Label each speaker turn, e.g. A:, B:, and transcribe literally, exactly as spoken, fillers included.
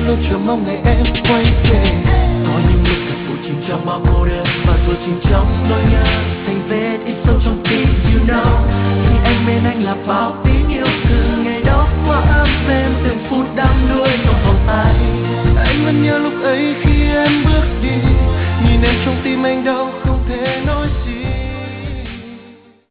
A: luôn chờ mong ngày em quay về. Có những lúc thật buồn chìm trong bao cô đơn và rồi chìm trong nỗi nhớ thành vết ít sâu trong tim, you know. Khi anh bên anh là bao